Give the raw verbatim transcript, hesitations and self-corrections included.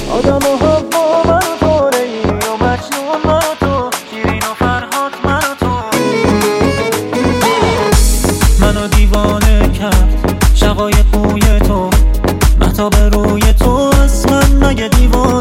آدم و حوا من و تو، لیلی و مجنون من و تو، شیرین و فرهاد من و تو. منو دیوانه کرد شقایق بوی تو، مهتاب روی تو، از من مگه دیوانه